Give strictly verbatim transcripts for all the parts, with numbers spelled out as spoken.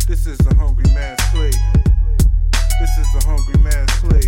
This is a hungry man's plea. This is a hungry man's plea.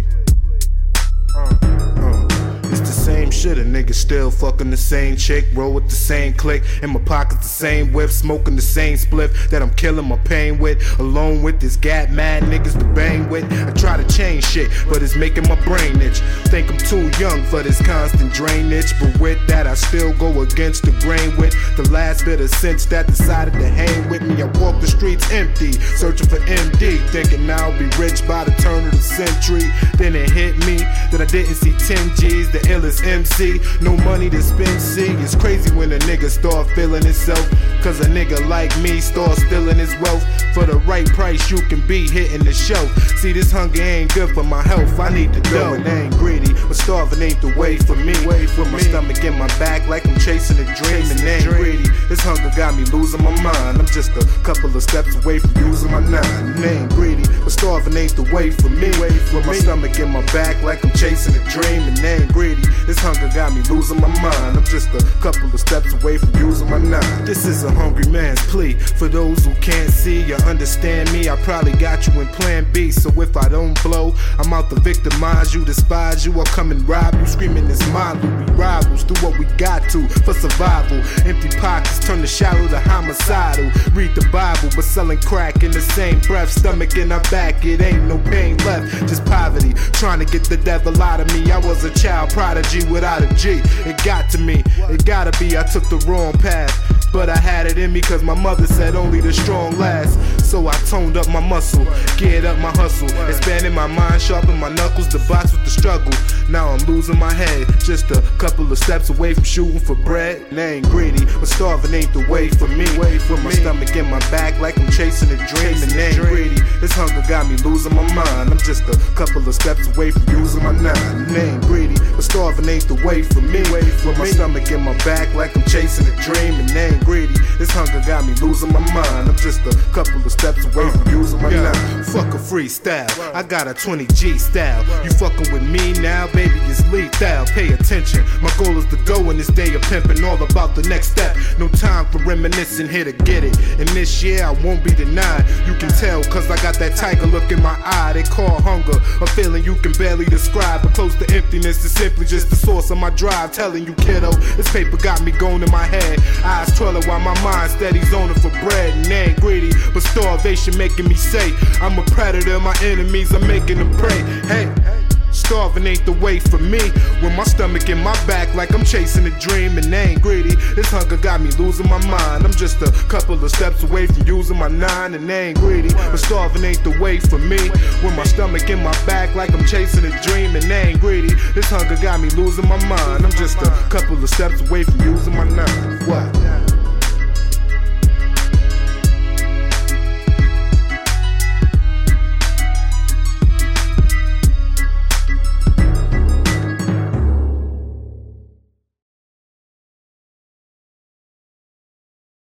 Uh, uh. It's the same shit, a nigga still fucking the same chick, roll with the same click, in my pockets the same whip, smoking the same spliff that I'm killing my pain with, alone with this gap mad niggas to bang with. I try to change shit, but it's making my brain itch. Think I'm too young for this constant drainage, but with that I still go against the grain with the last bit of sense that decided to hang with me. I walk the streets empty, searching for M D, thinking I'll be rich by the turn of the century. Then it hit me that I didn't see ten G's, the illest M C, no money to spend. See, it's crazy when a nigga start feeling himself, cause a nigga like me start stealing his wealth. For the right price you can be hitting the shelf. See, this hunger ain't good for my health, I need the dough. And I ain't greedy, but starving ain't the way for me. With my stomach in my back like I'm chasing a dream. And I ain't greedy, this hunger got me losing my mind. I'm just a couple of steps away from using my nine. And I ain't greedy, but starving ain't the way for me. With my stomach in my back like I'm chasing a dream. And I ain't greedy, this hunger got me losing my mind. I'm just a couple of steps away from using my nine. This is a hungry man's plea. For those who can't see or understand me, I probably got you in plan B. So if I don't blow, I'm out to victimize you, despise you, or come and rob you. Screaming it's mine, we rivals, do what we got to for survival. Empty pockets turn the shallow to homicidal. Read the Bible, but selling crack in the same breath. Stomach in our back, it ain't no pain left, just poverty, trying to get the devil out of me. I was a child prodigy without a G. It got to me, it gotta be I took the wrong path, but I had it in me cause my mother said only the strong last. So I toned up my muscle, geared up my hustle, expanding my mind, sharpened my knuckles to box with the struggle. Now I'm losing my head, just a couple of steps away from shooting for bread. And I ain't greedy, but starving ain't the way for me. With my stomach in my back like I'm chasing a dream. And I ain't greedy, this hunger got me losing my mind. I'm just a couple of steps away from using my nine. And I ain't greedy, but starving ain't the way for me. With my stomach in my back like I'm chasing a dream. And I ain't greedy, this hunger got me losing my mind. I'm just a couple of steps away from using my nine. Fuck a freestyle, I got a twenty G style. You fucking with me now, baby, it's lethal. Pay attention, my goal is to go in this day of pimping. All about the next step, no time for reminiscing, here to get it. And this year I won't be denied. You can tell cause I got that tiger look in my eye. They call hunger a feeling you can barely describe, but close to emptiness is simply just the source of my drive. Telling you kiddo, this paper got me going in my head. Eyes twirling while my mind steady zoning for bread. And they ain't greedy, but starvation making me say I'm a predator, my enemies are making them pray. Hey, starving ain't the way for me. With my stomach in my back like I'm chasing a dream. And I ain't greedy, this hunger got me losing my mind. I'm just a couple of steps away from using my nine. And I ain't greedy, but starving ain't the way for me. With my stomach in my back like I'm chasing a dream. And I ain't greedy, this hunger got me losing my mind. I'm just a couple of steps away from using my nine. What?